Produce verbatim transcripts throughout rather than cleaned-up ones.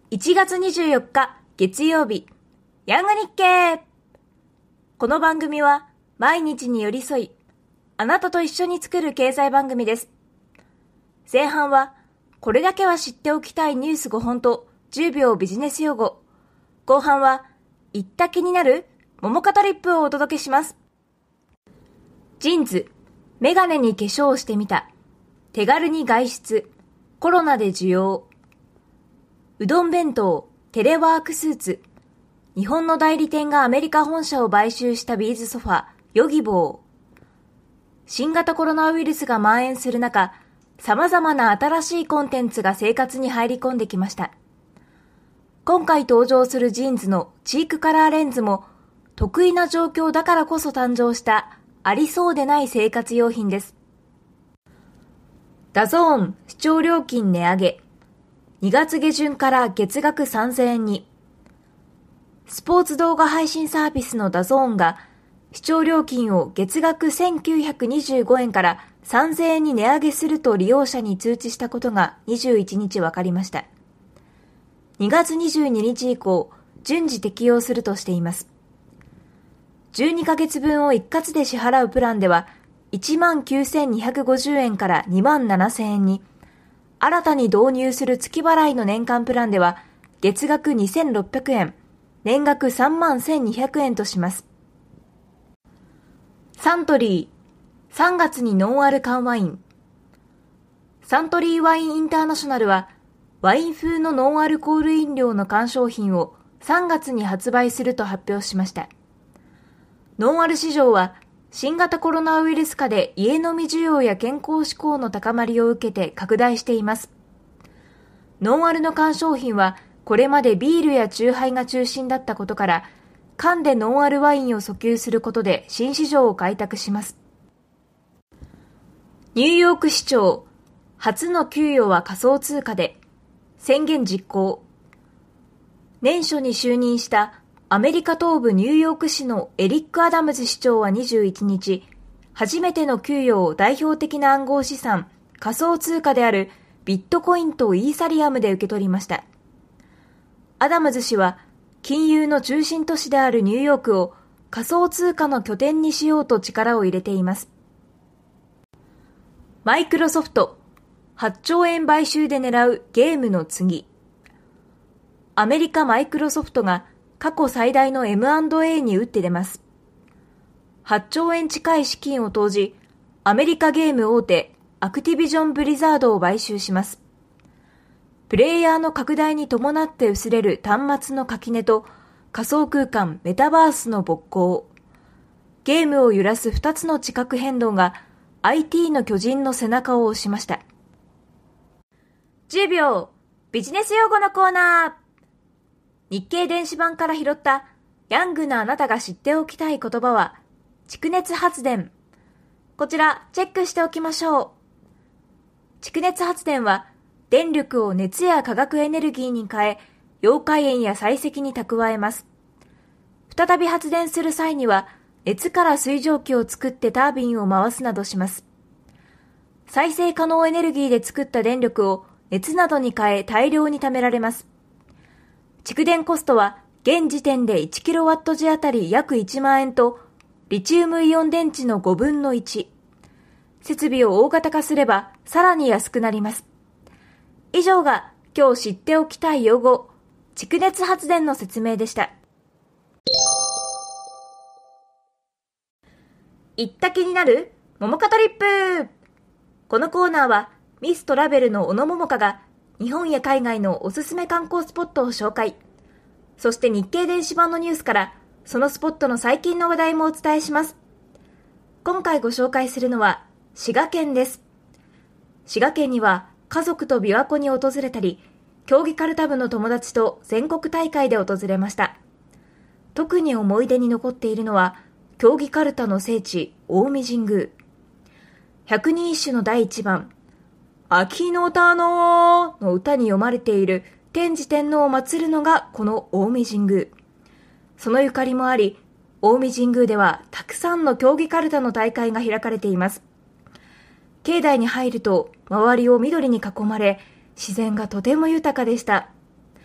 いちがつにじゅうよっか月曜日、ヤング日経。この番組は毎日に寄り添い、あなたと一緒に作る経済番組です。前半はこれだけは知っておきたいニュースごほんとじゅうびょうビジネス用語。後半は言った気になる桃香トリップをお届けします。ジーンズ、メガネに化粧をしてみた。手軽に外出、コロナで需要。うどん弁当、テレワークスーツ。日本の代理店がアメリカ本社を買収したビーズソファ、ヨギボー。新型コロナウイルスが蔓延する中、様々な新しいコンテンツが生活に入り込んできました。今回登場するジーンズのチークカラーレンズも、得意な状況だからこそ誕生したありそうでない生活用品です。ダゾーン視聴料金値上げ。にがつげじゅんから月額さんぜんえんに。スポーツ動画配信サービスのダゾーンが視聴料金を月額せんきゅうひゃくにじゅうごえんからさんぜんえんに値上げすると利用者に通知したことがにじゅういちにち分かりました。にがつにじゅうににち以降、順次適用するとしています。じゅうにかげつぶんを一括で支払うプランではいちまんきゅうせんにひゃくごじゅうえんからにまんななせんえんに、新たに導入する月払いの年間プランでは月額にせんろっぴゃくえん、年額さんまんせんにひゃくえんとします。サントリー、さんがつにノンアル缶ワイン。サントリーワインインターナショナルは、ワイン風のノンアルコール飲料の缶商品をさんがつに発売すると発表しました。ノンアル市場は、新型コロナウイルス下で家飲み需要や健康志向の高まりを受けて拡大しています。ノンアルの缶商品はこれまでビールやチューハイが中心だったことから、缶でノンアルワインを訴求することで新市場を開拓します。ニューヨーク市長、初の給与は仮想通貨で、宣言実行。年初に就任したアメリカ東部ニューヨーク市のエリック・アダムズ市長はにじゅういちにち、初めての給与を代表的な暗号資産、仮想通貨であるビットコインとイーサリアムで受け取りました。アダムズ氏は、金融の中心都市であるニューヨークを仮想通貨の拠点にしようと力を入れています。マイクロソフト、はっちょうえん買収で狙うゲームの次。アメリカマイクロソフトが過去最大の エムアンドエー に打って出ます。はっちょうえん近い資金を投じ、アメリカゲーム大手アクティビジョン・ブリザードを買収します。プレイヤーの拡大に伴って薄れる端末の垣根と仮想空間メタバースの勃興。ゲームを揺らすふたつの地殻変動が アイティー の巨人の背中を押しました。じゅうびょうビジネス用語のコーナー。日経電子版から拾ったヤングなあなたが知っておきたい言葉は蓄熱発電。こちらチェックしておきましょう。蓄熱発電は電力を熱や化学エネルギーに変え、溶解塩や砕石に蓄えます。再び発電する際には熱から水蒸気を作ってタービンを回すなどします。再生可能エネルギーで作った電力を熱などに変え大量に貯められます。蓄電コストは現時点でいちキロワットじあたり約いちまんえんと、リチウムイオン電池のごぶんのいち。設備を大型化すればさらに安くなります。以上が今日知っておきたい用語、蓄熱発電の説明でした。言った気になる桃香トリップ。このコーナーはミストラベルの小野桃香が日本や海外のおすすめ観光スポットを紹介。そして日経電子版のニュースからそのスポットの最近の話題もお伝えします。今回ご紹介するのは滋賀県です。滋賀県には家族と琵琶湖に訪れたり、競技カルタ部の友達と全国大会で訪れました。特に思い出に残っているのは競技カルタの聖地近江神宮。百人一首のだいいちばん、秋の田のの歌に読まれている天智天皇を祀るのがこの近江神宮。そのゆかりもあり、近江神宮ではたくさんの競技カルタの大会が開かれています。境内に入ると周りを緑に囲まれ、自然がとても豊かでした。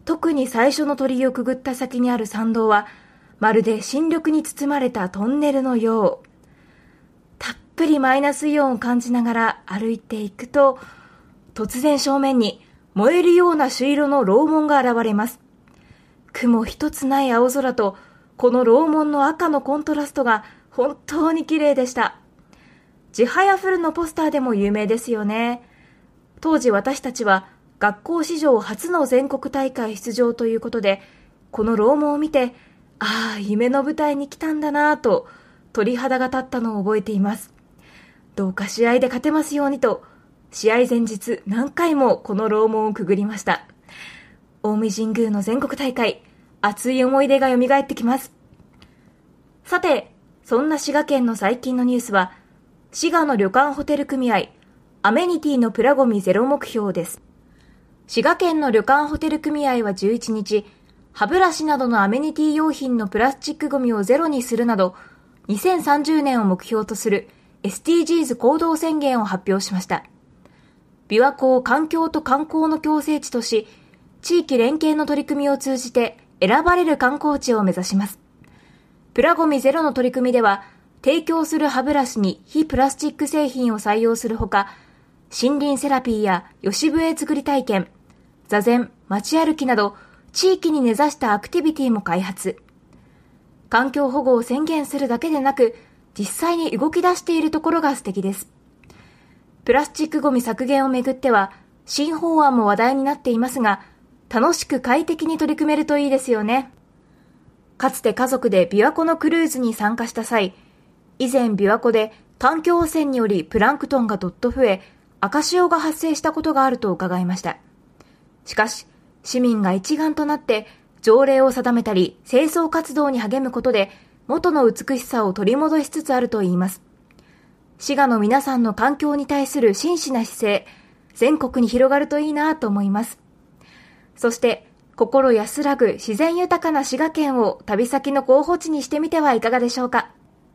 特に最初の鳥居をくぐった先にある参道は、まるで新緑に包まれたトンネルのよう。たっぷりマイナスイオンを感じながら歩いていくと、突然正面に燃えるような朱色の楼門が現れます。雲一つない青空と、この楼門の赤のコントラストが本当に綺麗でした。ジハヤフルのポスターでも有名ですよね。当時私たちは学校史上初の全国大会出場ということで、この楼門を見て、ああ、夢の舞台に来たんだなぁと鳥肌が立ったのを覚えています。どうか試合で勝てますようにと、試合前日何回もこの楼門をくぐりました。近江神宮の全国大会、熱い思い出が蘇ってきます。さて、そんな滋賀県の最近のニュースは、滋賀の旅館ホテル組合、アメニティのプラゴミゼロ目標です。滋賀県の旅館ホテル組合はじゅういちにち、歯ブラシなどのアメニティ用品のプラスチックゴミをゼロにするなど、にせんさんじゅうねんを目標とする エスディージーズ 行動宣言を発表しました。琵琶湖を環境と観光の共生地とし、地域連携の取り組みを通じて選ばれる観光地を目指します。プラゴミゼロの取り組みでは、提供する歯ブラシに非プラスチック製品を採用するほか、森林セラピーや吉笛作り体験、座禅、街歩きなど、地域に根ざしたアクティビティも開発。環境保護を宣言するだけでなく、実際に動き出しているところが素敵です。プラスチックごみ削減をめぐっては、新法案も話題になっていますが、楽しく快適に取り組めるといいですよね。かつて家族で琵琶湖のクルーズに参加した際、以前琵琶湖で環境汚染によりプランクトンがどっと増え、赤潮が発生したことがあると伺いました。しかし、市民が一丸となって条例を定めたり清掃活動に励むことで元の美しさを取り戻しつつあるといいます。滋賀の皆さんの環境に対する真摯な姿勢、全国に広がるといいなと思います。そして、心安らぐ自然豊かな滋賀県を旅先の候補地にしてみてはいかがでしょうか。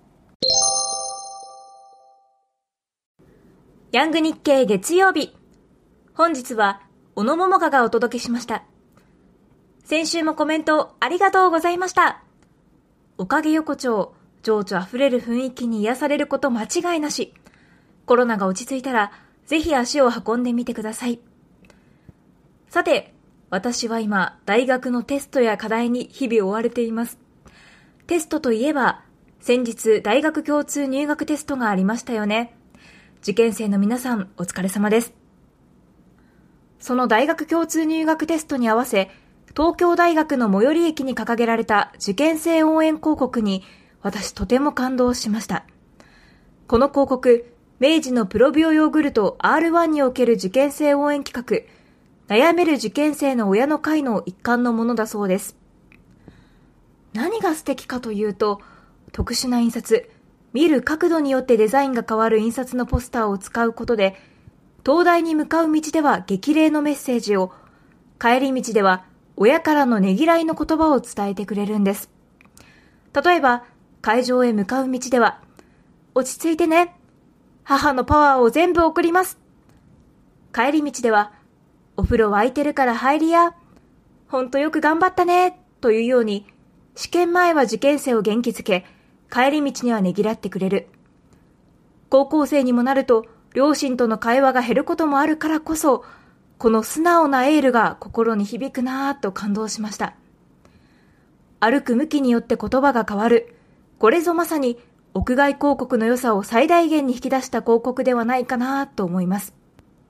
ヤング日経月曜日。本日は、小野桃香がお届けしました。先週もコメントありがとうございました。おかげ横丁、情緒あふれる雰囲気に癒されること間違いなし。コロナが落ち着いたら、ぜひ足を運んでみてください。さて、私は今、大学のテストや課題に日々追われています。テストといえば、先日大学共通入学テストがありましたよね。受験生の皆さん、お疲れ様です。その大学共通入学テストに合わせ、東京大学の最寄り駅に掲げられた受験生応援広告に、私とても感動しました。この広告、明治のプロビオヨーグルト アールワン における受験生応援企画、悩める受験生の親の会の一環のものだそうです。何が素敵かというと、特殊な印刷、見る角度によってデザインが変わる印刷のポスターを使うことで、東大に向かう道では激励のメッセージを、帰り道では親からのねぎらいの言葉を伝えてくれるんです。例えば、会場へ向かう道では、落ち着いてね。母のパワーを全部送ります。帰り道では、お風呂沸いてるから入りや。ほんとよく頑張ったね。というように、試験前は受験生を元気づけ、帰り道にはねぎらってくれる。高校生にもなると、両親との会話が減ることもあるからこそ、この素直なエールが心に響くなぁと感動しました。歩く向きによって言葉が変わる。これぞまさに屋外広告の良さを最大限に引き出した広告ではないかなと思います。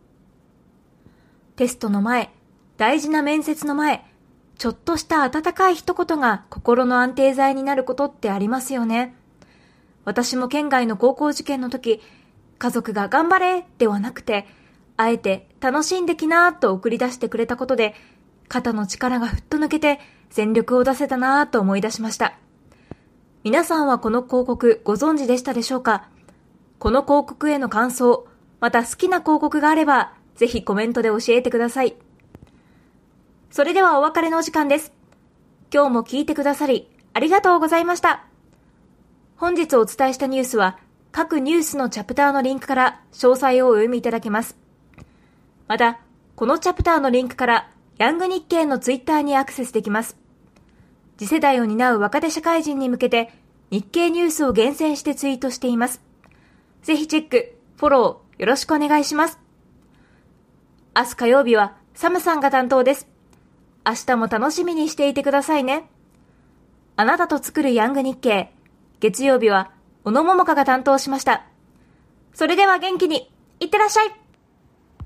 テストの前、大事な面接の前、ちょっとした温かい一言が心の安定剤になることってありますよね。私も県外の高校受験の時、家族が頑張れではなくて、あえて楽しんできなーと送り出してくれたことで、肩の力がふっと抜けて全力を出せたなーと思い出しました。皆さんはこの広告ご存知でしたでしょうか？この広告への感想、また好きな広告があれば、ぜひコメントで教えてください。それではお別れのお時間です。今日も聞いてくださり、ありがとうございました。本日お伝えしたニュースは、各ニュースのチャプターのリンクから詳細をお読みいただけます。また、このチャプターのリンクからヤング日経のツイッターにアクセスできます。次世代を担う若手社会人に向けて日経ニュースを厳選してツイートしています。ぜひチェック、フォローよろしくお願いします。明日火曜日はサムさんが担当です。明日も楽しみにしていてくださいね。あなたと作るヤング日経。月曜日は小野桃香が担当しました。それでは元気にいってらっしゃい。